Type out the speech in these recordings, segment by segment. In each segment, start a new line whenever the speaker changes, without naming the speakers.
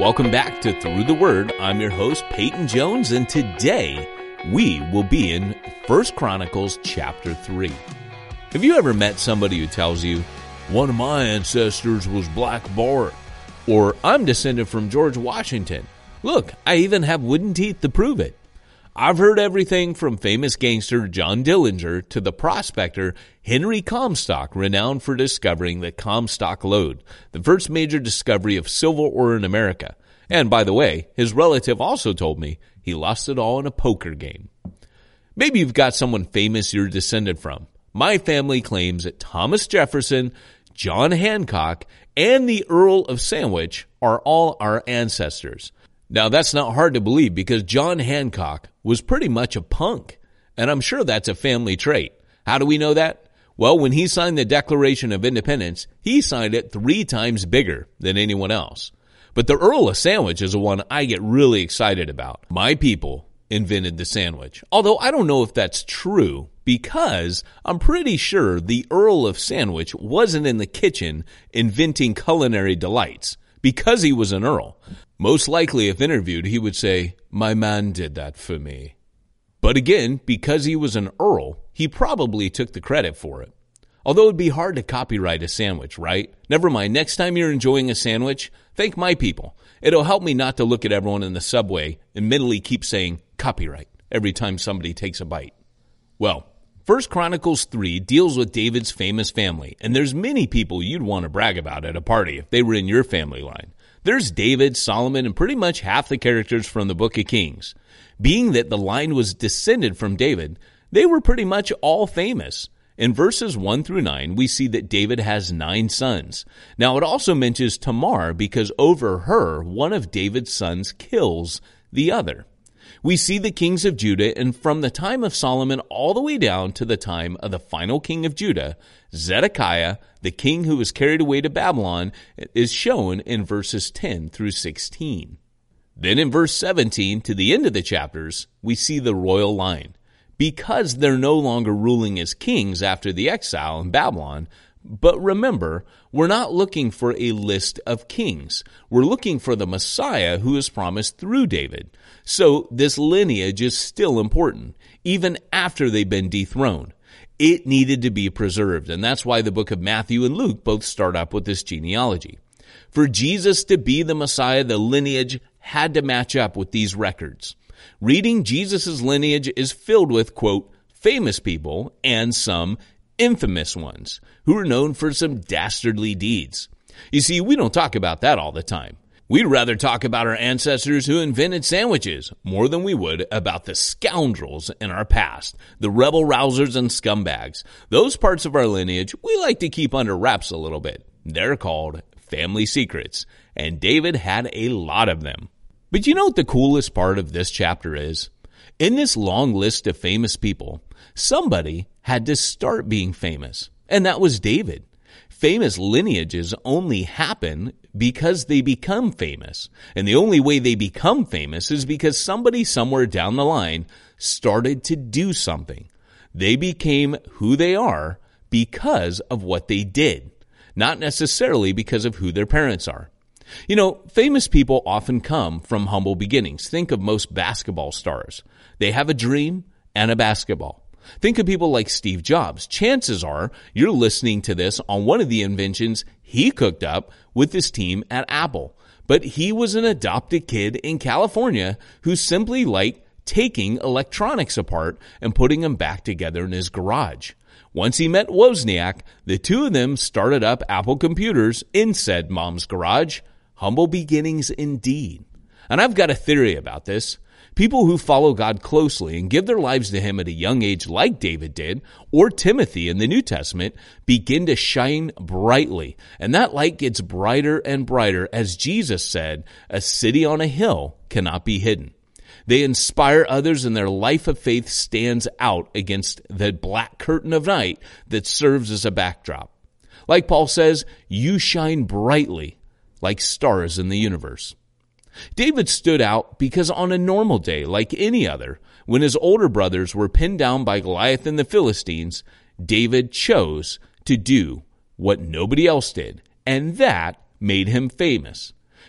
Welcome back to Through the Word. I'm your host, Peyton Jones, and today we will be in 1 Chronicles chapter 3. Have you ever met somebody who tells you, one of my ancestors was Black Bart, or I'm descended from George Washington? Look, I even have wooden teeth to prove it. I've heard everything from famous gangster John Dillinger to the prospector Henry Comstock, renowned for discovering the Comstock Lode, the first major discovery of silver ore in America. And by the way, his relative also told me he lost it all in a poker game. Maybe you've got someone famous you're descended from. My family claims that Thomas Jefferson, John Hancock, and the Earl of Sandwich are all our ancestors. Now, that's not hard to believe because John Hancock was pretty much a punk, and I'm sure that's a family trait. How do we know that? Well, when he signed the Declaration of Independence, he signed it 3 times bigger than anyone else. But the Earl of Sandwich is the one I get really excited about. My people invented the sandwich, although I don't know if that's true because I'm pretty sure the Earl of Sandwich wasn't in the kitchen inventing culinary delights because he was an earl. Most likely, if interviewed, he would say, "My man did that for me." But again, because he was an earl, he probably took the credit for it. Although it'd be hard to copyright a sandwich, right? Never mind, next time you're enjoying a sandwich, thank my people. It'll help me not to look at everyone in the subway and mentally keep saying copyright every time somebody takes a bite. Well, 1 Chronicles 3 deals with David's famous family, and there's many people you'd want to brag about at a party if they were in your family line. There's David, Solomon, and pretty much half the characters from the Book of Kings. Being that the line was descended from David, they were pretty much all famous. In verses 1 through 9, we see that David has 9 sons. Now, it also mentions Tamar because over her, one of David's sons kills the other. We see the kings of Judah, and from the time of Solomon all the way down to the time of the final king of Judah, Zedekiah, the king who was carried away to Babylon, is shown in verses 10 through 16. Then in verse 17 to the end of the chapters, we see the royal line. Because they're no longer ruling as kings after the exile in Babylon, but remember, we're not looking for a list of kings. We're looking for the Messiah who is promised through David. So this lineage is still important, even after they've been dethroned. It needed to be preserved, and that's why the book of Matthew and Luke both start up with this genealogy. For Jesus to be the Messiah, the lineage had to match up with these records. Reading Jesus' lineage is filled with, quote, famous people and some infamous ones who are known for some dastardly deeds. You see, we don't talk about that all the time. We'd rather talk about our ancestors who invented sandwiches more than we would about the scoundrels in our past, the rebel rousers and scumbags. Those parts of our lineage we like to keep under wraps a little bit. They're called family secrets, and David had a lot of them. But you know what the coolest part of this chapter is? In this long list of famous people, somebody had to start being famous, and that was David. Famous lineages only happen because they become famous, and the only way they become famous is because somebody somewhere down the line started to do something. They became who they are because of what they did, not necessarily because of who their parents are. You know, famous people often come from humble beginnings. Think of most basketball stars. They have a dream and a basketball. Think of people like Steve Jobs. Chances are you're listening to this on one of the inventions he cooked up with his team at Apple. But he was an adopted kid in California who simply liked taking electronics apart and putting them back together in his garage. Once he met Wozniak, the two of them started up Apple computers in said mom's garage. Humble beginnings indeed. And I've got a theory about this. People who follow God closely and give their lives to Him at a young age like David did, or Timothy in the New Testament, begin to shine brightly. And that light gets brighter and brighter. As Jesus said, a city on a hill cannot be hidden. They inspire others and their life of faith stands out against the black curtain of night that serves as a backdrop. Like Paul says, you shine brightly like stars in the universe. David stood out because on a normal day, like any other, when his older brothers were pinned down by Goliath and the Philistines, David chose to do what nobody else did, and that made him famous.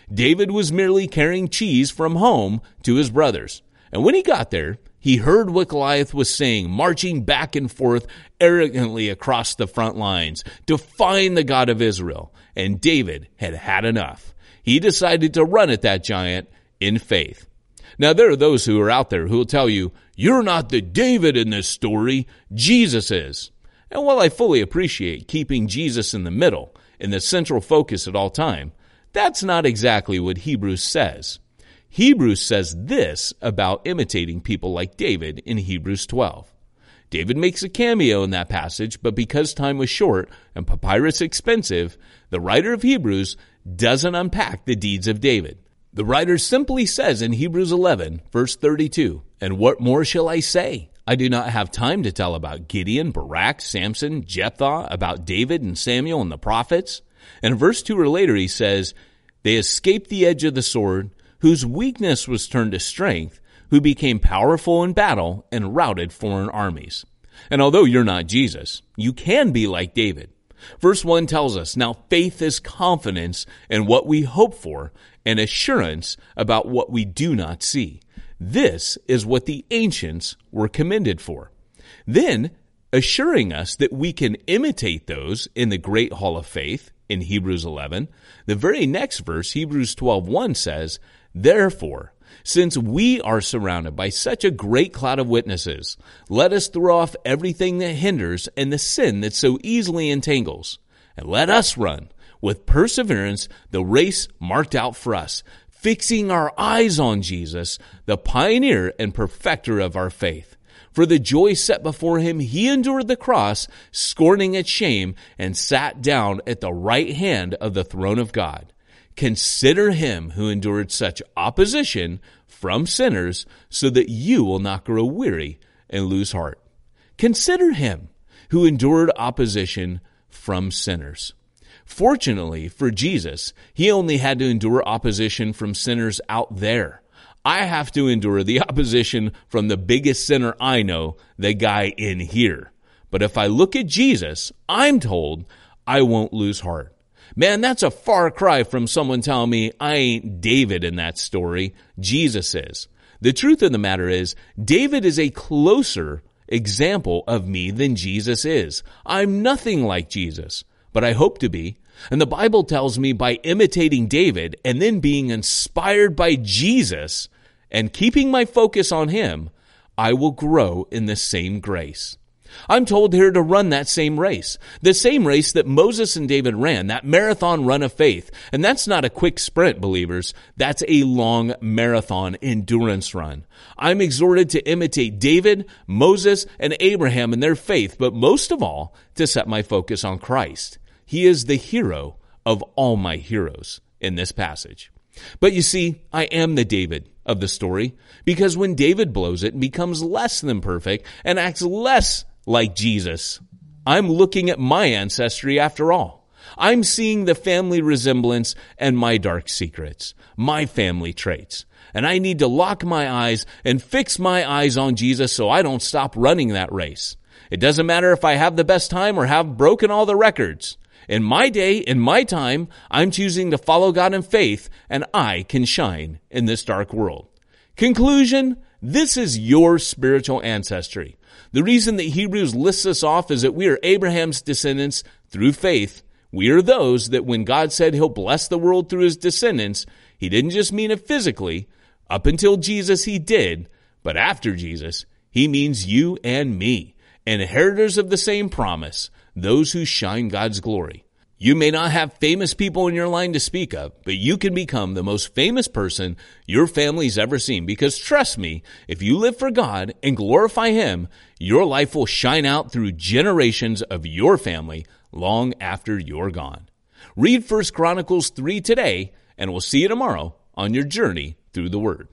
David was merely carrying cheese from home to his brothers. And when he got there, he heard what Goliath was saying, marching back and forth arrogantly across the front lines, defying the God of Israel. And David had had enough. He decided to run at that giant in faith. Now, there are those who are out there who will tell you, you're not the David in this story, Jesus is. And while I fully appreciate keeping Jesus in the middle, in the central focus at all time, that's not exactly what Hebrews says. Hebrews says this about imitating people like David in Hebrews 12. David makes a cameo in that passage, but because time was short and papyrus expensive, the writer of Hebrews doesn't unpack the deeds of David. The writer simply says in Hebrews 11, verse 32, "And what more shall I say? I do not have time to tell about Gideon, Barak, Samson, Jephthah, about David and Samuel and the prophets." And verse 2 or later he says, "They escaped the edge of the sword, whose weakness was turned to strength, who became powerful in battle and routed foreign armies." And although you're not Jesus, you can be like David. Verse 1 tells us, "Now faith is confidence in what we hope for, and assurance about what we do not see." This is what the ancients were commended for. Then, assuring us that we can imitate those in the great hall of faith in Hebrews 11, the very next verse, Hebrews 12:1 says, "Therefore, since we are surrounded by such a great cloud of witnesses, let us throw off everything that hinders and the sin that so easily entangles, and let us run with perseverance the race marked out for us, fixing our eyes on Jesus, the pioneer and perfecter of our faith. For the joy set before him, he endured the cross, scorning its shame, and sat down at the right hand of the throne of God. Consider him who endured such opposition from sinners, so that you will not grow weary and lose heart." Consider him who endured opposition from sinners. Fortunately for Jesus, he only had to endure opposition from sinners out there. I have to endure the opposition from the biggest sinner I know, the guy in here. But if I look at Jesus, I'm told I won't lose heart. Man, that's a far cry from someone telling me I ain't David in that story. Jesus is. The truth of the matter is, David is a closer example of me than Jesus is. I'm nothing like Jesus, but I hope to be. And the Bible tells me by imitating David and then being inspired by Jesus and keeping my focus on him, I will grow in the same grace. I'm told here to run that same race, the same race that Moses and David ran, that marathon run of faith. And that's not a quick sprint, believers. That's a long marathon endurance run. I'm exhorted to imitate David, Moses, and Abraham in their faith, but most of all, to set my focus on Christ. He is the hero of all my heroes in this passage. But you see, I am the David of the story, because when David blows it and becomes less than perfect and acts less like Jesus, I'm looking at my ancestry after all. I'm seeing the family resemblance and my dark secrets, my family traits. And I need to lock my eyes and fix my eyes on Jesus so I don't stop running that race. It doesn't matter if I have the best time or have broken all the records. In my day, in my time, I'm choosing to follow God in faith, and I can shine in this dark world. Conclusion, this is your spiritual ancestry. The reason that Hebrews lists us off is that we are Abraham's descendants through faith. We are those that when God said he'll bless the world through his descendants, he didn't just mean it physically. Up until Jesus, he did. But after Jesus, he means you and me, inheritors of the same promise, those who shine God's glory. You may not have famous people in your line to speak of, but you can become the most famous person your family's ever seen. Because trust me, if you live for God and glorify him, your life will shine out through generations of your family long after you're gone. Read 1 Chronicles 3 today, and we'll see you tomorrow on your journey through the Word.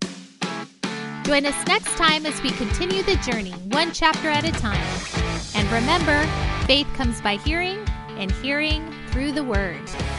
Join us next time as we continue the journey, one chapter at a time. And remember, faith comes by hearing, and hearing through the Word.